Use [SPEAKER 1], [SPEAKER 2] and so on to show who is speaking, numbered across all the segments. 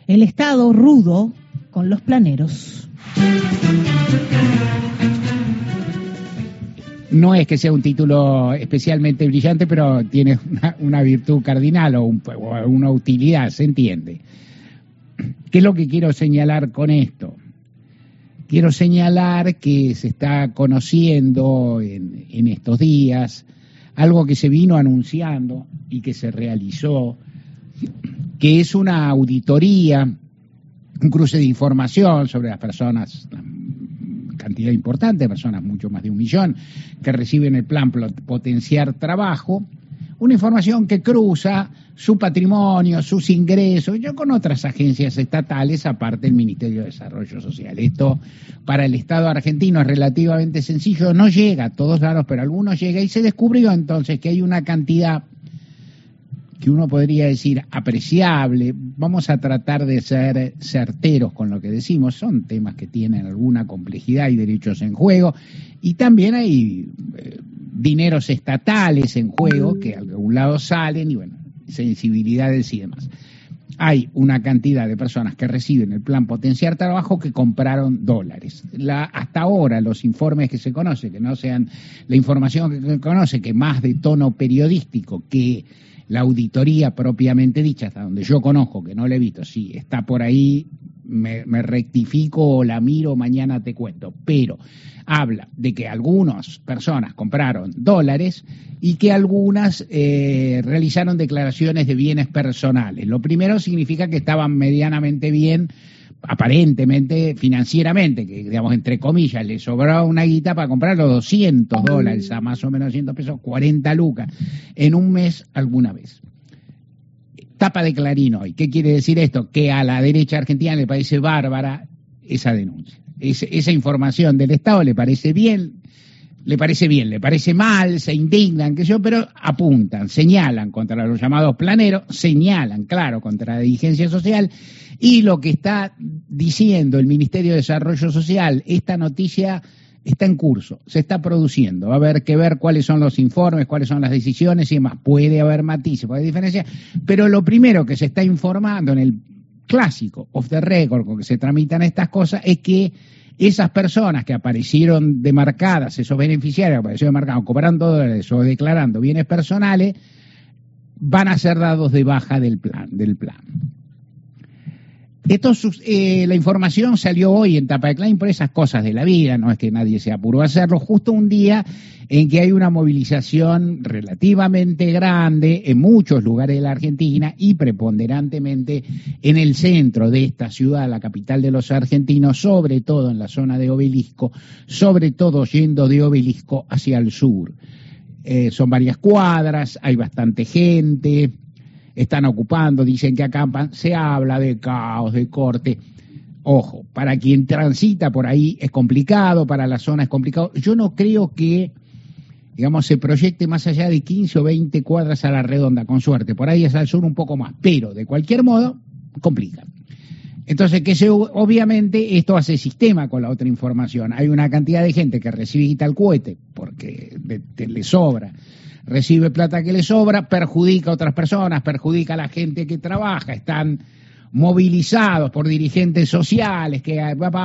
[SPEAKER 1] El Estado rudo con los planeros.
[SPEAKER 2] No es que sea un título especialmente brillante, pero tiene una virtud cardinal o una utilidad, se entiende. ¿Qué es lo que quiero señalar con esto? Quiero señalar que se está conociendo en estos días algo que se vino anunciando y que se realizó, que es una auditoría, un cruce de información sobre las personas, cantidad importante de personas, mucho más de 1 millón, que reciben el plan Potenciar Trabajo, una información que cruza su patrimonio, sus ingresos, yo con otras agencias estatales, aparte del Ministerio de Desarrollo Social. Esto para el Estado argentino es relativamente sencillo, no llega a todos lados, pero a algunos llega, y se descubrió entonces que hay una cantidad que uno podría decir apreciable. Vamos a tratar de ser certeros con lo que decimos, son temas que tienen alguna complejidad y derechos en juego, y también hay dineros estatales en juego que a algún lado salen, y bueno, sensibilidades y demás. Hay una cantidad de personas que reciben el plan Potenciar Trabajo que compraron dólares. Hasta ahora los informes que se conocen, que no sean la información que se conoce, que más de tono periodístico que la auditoría propiamente dicha, hasta donde yo conozco, que no la he visto, si está por ahí, me rectifico o la miro, mañana te cuento, pero habla de que algunas personas compraron dólares y que algunas realizaron declaraciones de bienes personales. Lo primero significa que estaban medianamente bien, aparentemente financieramente, que digamos entre comillas le sobraba una guita para comprar los $200 a más o menos 100 pesos, 40 lucas en un mes alguna vez. Tapa de Clarín hoy. ¿Qué quiere decir esto? Que a la derecha argentina le parece bárbara esa denuncia. Esa información del Estado le parece bien, le parece mal, se indignan, qué sé yo, pero apuntan, señalan contra los llamados planeros, señalan, claro, contra la dirigencia social, y lo que está diciendo el Ministerio de Desarrollo Social, esta noticia está en curso, se está produciendo, va a haber que ver cuáles son los informes, cuáles son las decisiones y demás, puede haber matices, puede haber diferencias, pero lo primero que se está informando en el clásico off the record con que se tramitan estas cosas es que esas personas que aparecieron demarcadas, esos beneficiarios que aparecieron demarcados cobrando dólares o declarando bienes personales, van a ser dados de baja del plan. La información salió hoy en Tapa de Clarín por esas cosas de la vida, no es que nadie se apuró a hacerlo, justo un día en que hay una movilización relativamente grande en muchos lugares de la Argentina y preponderantemente en el centro de esta ciudad, la capital de los argentinos, sobre todo en la zona de Obelisco, sobre todo yendo de Obelisco hacia el sur. Son varias cuadras, hay bastante gente, están ocupando, dicen que acampan, se habla de caos, de corte. Ojo, para quien transita por ahí es complicado, para la zona es complicado. Yo no creo que, digamos, se proyecte más allá de 15 o 20 cuadras a la redonda, con suerte. Por ahí es al sur un poco más, pero de cualquier modo, complica. Entonces, obviamente esto hace sistema con la otra información. Hay una cantidad de gente que recibe guita al cohete porque le sobra. Recibe plata que le sobra, perjudica a otras personas, perjudica a la gente que trabaja, están movilizados por dirigentes sociales, que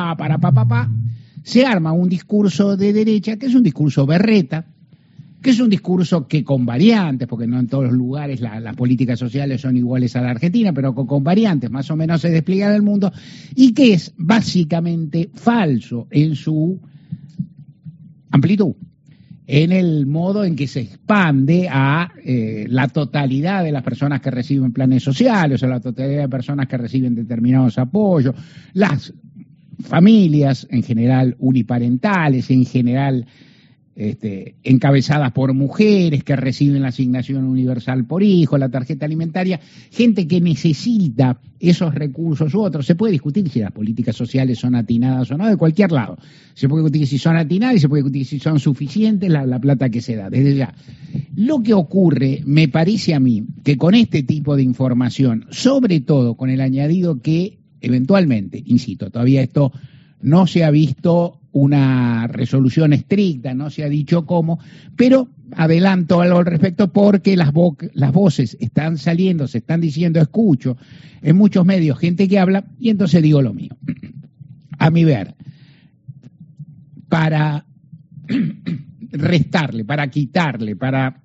[SPEAKER 2] se arma un discurso de derecha, que es un discurso berreta, que es un discurso que con variantes, porque no en todos los lugares las políticas sociales son iguales a la Argentina, pero con variantes más o menos se despliega en el mundo, y que es básicamente falso en su amplitud, en el modo en que se expande a la totalidad de las personas que reciben planes sociales, o la totalidad de personas que reciben determinados apoyos, las familias en general uniparentales, en general encabezadas por mujeres que reciben la asignación universal por hijo, la tarjeta alimentaria, gente que necesita esos recursos u otros. Se puede discutir si las políticas sociales son atinadas o no, de cualquier lado. Se puede discutir si son atinadas y se puede discutir si son suficientes la plata que se da, desde ya. Lo que ocurre, me parece a mí, que con este tipo de información, sobre todo con el añadido que eventualmente, insisto, todavía esto no se ha visto una resolución estricta, no se ha dicho cómo, pero adelanto algo al respecto porque las voces están saliendo, se están diciendo, escucho en muchos medios gente que habla y entonces digo lo mío. A mi ver, para restarle, para quitarle, para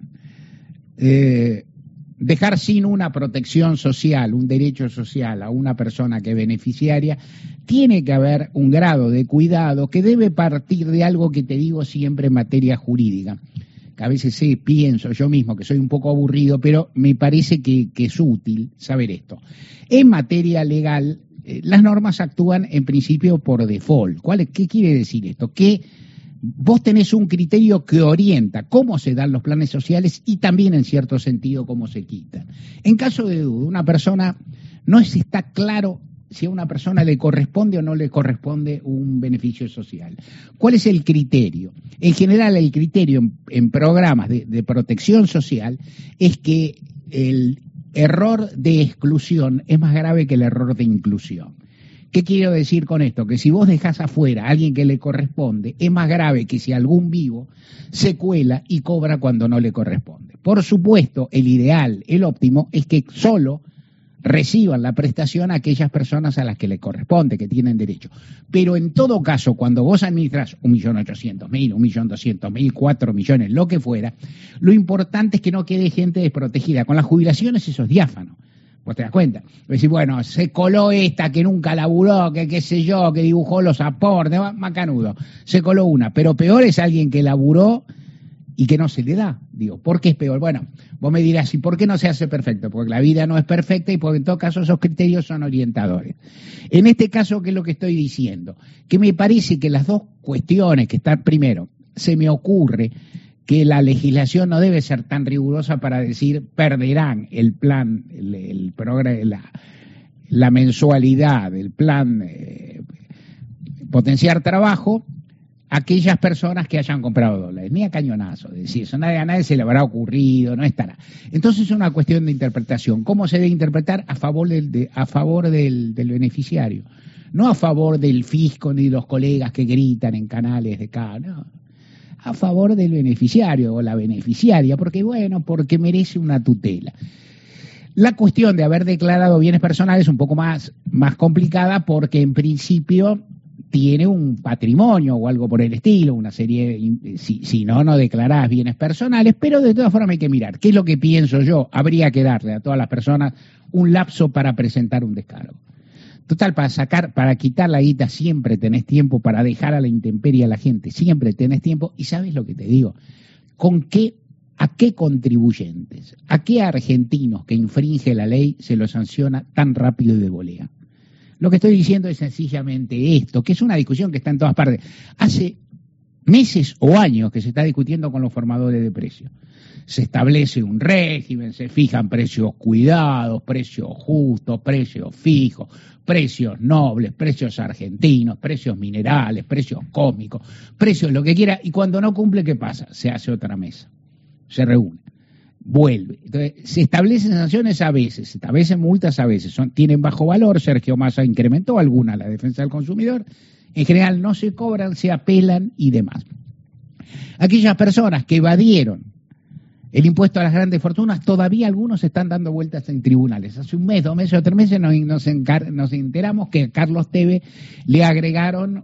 [SPEAKER 2] dejar sin una protección social, un derecho social a una persona que es beneficiaria, tiene que haber un grado de cuidado que debe partir de algo que te digo siempre en materia jurídica, que a veces pienso yo mismo que soy un poco aburrido, pero me parece que es útil saber esto. En materia legal, las normas actúan en principio por default. ¿Qué quiere decir esto? Que vos tenés un criterio que orienta cómo se dan los planes sociales y también en cierto sentido cómo se quitan. En caso de duda, una persona no está claro si a una persona le corresponde o no le corresponde un beneficio social. ¿Cuál es el criterio? En general, el criterio en programas de protección social es que el error de exclusión es más grave que el error de inclusión. ¿Qué quiero decir con esto? Que si vos dejás afuera a alguien que le corresponde, es más grave que si algún vivo se cuela y cobra cuando no le corresponde. Por supuesto, el ideal, el óptimo, es que solo reciban la prestación a aquellas personas a las que le corresponde, que tienen derecho. Pero en todo caso, cuando vos administrás 1.800.000, 1.200.000, 4 millones, lo que fuera, lo importante es que no quede gente desprotegida. Con las jubilaciones eso es diáfano. Vos te das cuenta. Decís, bueno, se coló esta que nunca laburó, que qué sé yo, que dibujó los aportes, macanudo. Se coló una. Pero peor es alguien que laburó y que no se le da. Digo, ¿por qué es peor? Bueno, vos me dirás, ¿y por qué no se hace perfecto? Porque la vida no es perfecta y porque en todo caso esos criterios son orientadores. En este caso, ¿qué es lo que estoy diciendo? Que me parece que las dos cuestiones que están, primero, se me ocurre que la legislación no debe ser tan rigurosa para decir perderán el plan, la mensualidad, el plan potenciar trabajo, aquellas personas que hayan comprado dólares, ni a cañonazo, es decir, eso a nadie se le habrá ocurrido, no estará. Entonces es una cuestión de interpretación. ¿Cómo se debe interpretar? A favor del beneficiario, no a favor del fisco ni de los colegas que gritan en canales de acá, no. A favor del beneficiario o la beneficiaria, porque merece una tutela. La cuestión de haber declarado bienes personales es un poco más complicada porque en principio tiene un patrimonio o algo por el estilo, una serie, si no declarás bienes personales, pero de todas formas hay que mirar. ¿Qué es lo que pienso yo? Habría que darle a todas las personas un lapso para presentar un descargo. Total, para quitar la guita siempre tenés tiempo, para dejar a la intemperie a la gente siempre tenés tiempo, y ¿sabes lo que te digo? ¿A qué contribuyentes, a qué argentinos que infringe la ley se lo sanciona tan rápido y de volea? Lo que estoy diciendo es sencillamente esto, que es una discusión que está en todas partes. Hace meses o años que se está discutiendo con los formadores de precios. Se establece un régimen, se fijan precios cuidados, precios justos, precios fijos, precios nobles, precios argentinos, precios minerales, precios cósmicos, precios lo que quiera, y cuando no cumple, ¿qué pasa? Se hace otra mesa, se reúne, vuelve. Entonces, se establecen sanciones a veces, se establecen multas a veces, tienen bajo valor. Sergio Massa incrementó alguna, la defensa del consumidor. En general no se cobran, se apelan y demás. Aquellas personas que evadieron el impuesto a las grandes fortunas, todavía algunos están dando vueltas en tribunales. Hace un mes, 2 meses o 3 meses nos enteramos que a Carlos Tevez le agregaron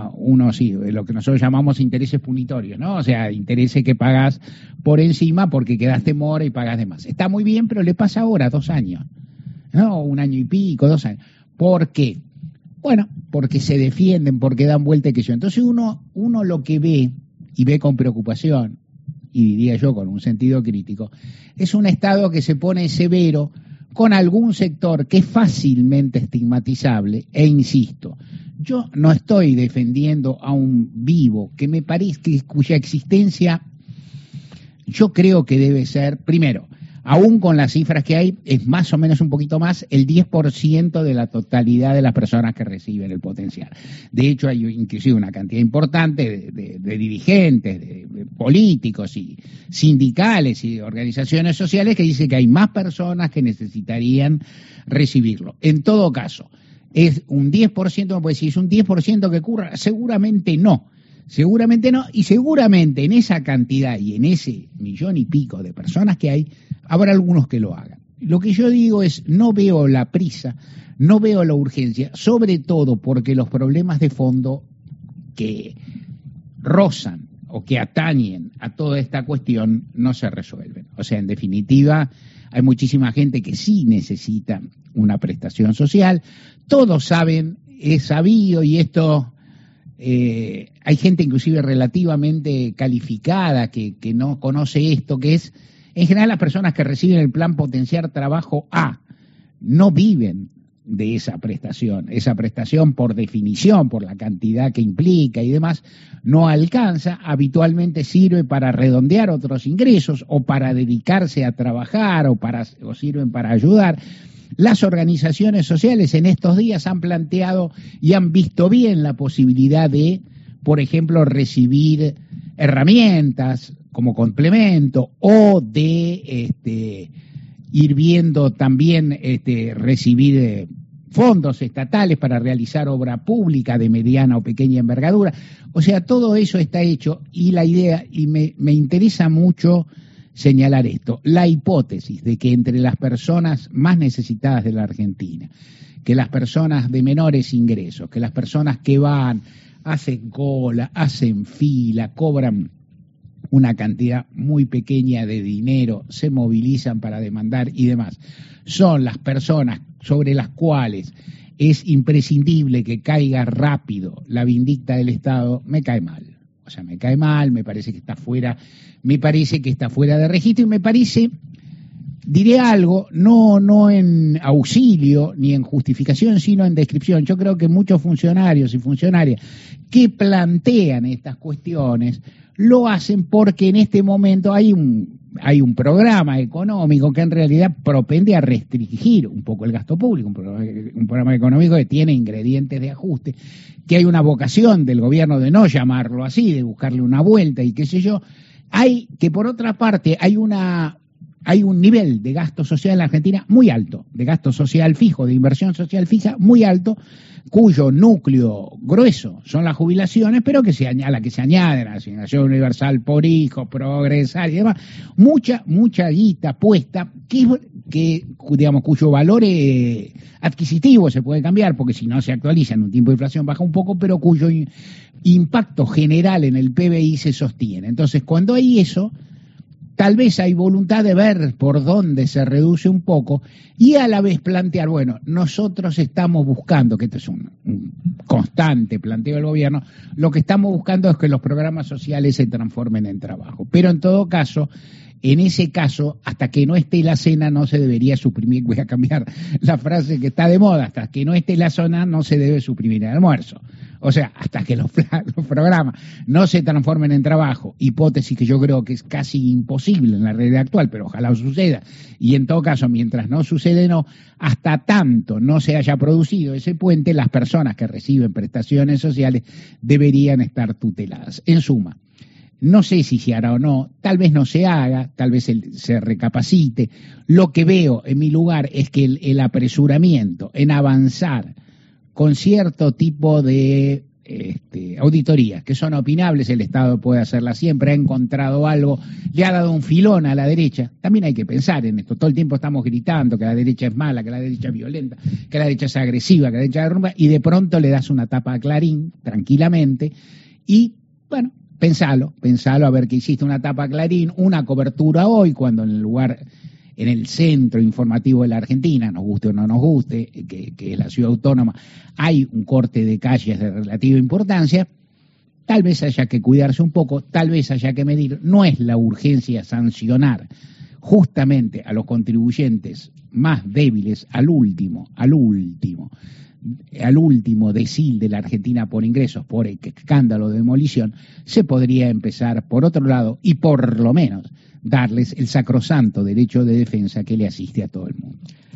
[SPEAKER 2] lo que nosotros llamamos intereses punitorios, ¿no? O sea, intereses que pagás por encima porque quedaste mora y pagás de más. Está muy bien, pero le pasa ahora 2 años, ¿no? 1 año y pico, 2 años. ¿Por qué? Bueno, porque se defienden, porque dan vuelta y que yo. Entonces uno lo que ve, y ve con preocupación, y diría yo con un sentido crítico, es un Estado que se pone severo con algún sector que es fácilmente estigmatizable, e insisto, yo no estoy defendiendo a un vivo que me parece cuya existencia yo creo que debe ser, primero, aún con las cifras que hay, es más o menos un poquito más, el 10% de la totalidad de las personas que reciben el potencial. De hecho, hay inclusive una cantidad importante de dirigentes, de políticos y sindicales y de organizaciones sociales que dicen que hay más personas que necesitarían recibirlo. En todo caso, ¿es un 10%? Me puede decir, ¿es un 10% que ocurra? Seguramente no. Seguramente no, y seguramente en esa cantidad y en ese 1,000,000 y pico de personas que hay, habrá algunos que lo hagan. Lo que yo digo es, no veo la prisa, no veo la urgencia, sobre todo porque los problemas de fondo que rozan o que atañen a toda esta cuestión no se resuelven. O sea, en definitiva, hay muchísima gente que sí necesita una prestación social. Todos saben, es sabido, y esto hay gente inclusive relativamente calificada que no conoce esto, que es, en general las personas que reciben el plan Potenciar Trabajo A no viven de esa prestación por definición, por la cantidad que implica y demás, no alcanza, habitualmente sirve para redondear otros ingresos o para dedicarse a trabajar o sirven para ayudar. Las organizaciones sociales en estos días han planteado y han visto bien la posibilidad de, por ejemplo, recibir herramientas como complemento o de ir viendo también recibir fondos estatales para realizar obra pública de mediana o pequeña envergadura. O sea, todo eso está hecho y la idea, y me interesa mucho señalar esto, la hipótesis de que entre las personas más necesitadas de la Argentina, que las personas de menores ingresos, que las personas que van, hacen cola, hacen fila, cobran una cantidad muy pequeña de dinero, se movilizan para demandar y demás, son las personas sobre las cuales es imprescindible que caiga rápido la vindicta del Estado, me cae mal. O sea, me cae mal, me parece que está fuera de registro y me parece, diré algo, no en auxilio ni en justificación, sino en descripción. Yo creo que muchos funcionarios y funcionarias que plantean estas cuestiones lo hacen porque en este momento hay un programa económico que en realidad propende a restringir un poco el gasto público, un programa económico que tiene ingredientes de ajuste, que hay una vocación del gobierno de no llamarlo así, de buscarle una vuelta y qué sé yo. Hay que, por otra parte, hay un nivel de gasto social en la Argentina muy alto, de gasto social fijo, de inversión social fija muy alto, cuyo núcleo grueso son las jubilaciones, pero a la que se añaden la asignación universal por hijos, progresar y demás, mucha guita puesta que digamos, cuyo valor adquisitivo se puede cambiar, porque si no se actualiza en un tiempo de inflación baja un poco, pero cuyo impacto general en el PBI se sostiene. Entonces, cuando hay eso, tal vez hay voluntad de ver por dónde se reduce un poco y a la vez plantear, bueno, nosotros estamos buscando, que esto es un constante planteo del gobierno, lo que estamos buscando es que los programas sociales se transformen en trabajo. Pero en todo caso, en ese caso, hasta que no esté la cena no se debería suprimir, voy a cambiar la frase que está de moda, hasta que no esté la zona no se debe suprimir el almuerzo. O sea, hasta que los programas no se transformen en trabajo, hipótesis que yo creo que es casi imposible en la realidad actual, pero ojalá suceda, y en todo caso, mientras no sucede, hasta tanto no se haya producido ese puente, las personas que reciben prestaciones sociales deberían estar tuteladas. En suma, no sé si se hará o no, tal vez no se haga, tal vez se recapacite. Lo que veo en mi lugar es que el apresuramiento en avanzar con cierto tipo de auditorías que son opinables, el Estado puede hacerlas siempre, ha encontrado algo, le ha dado un filón a la derecha. También hay que pensar en esto, todo el tiempo estamos gritando que la derecha es mala, que la derecha es violenta, que la derecha es agresiva, que la derecha derrumba, y de pronto le das una tapa a Clarín, tranquilamente, y bueno, pensalo, a ver que hiciste una tapa a Clarín, una cobertura hoy, cuando en el centro informativo de la Argentina, nos guste o no nos guste, que es la ciudad autónoma, hay un corte de calles de relativa importancia, tal vez haya que cuidarse un poco, tal vez haya que medir, no es la urgencia sancionar justamente a los contribuyentes más débiles al último decil de la Argentina por ingresos, por escándalo de demolición, se podría empezar por otro lado y por lo menos darles el sacrosanto derecho de defensa que le asiste a todo el mundo.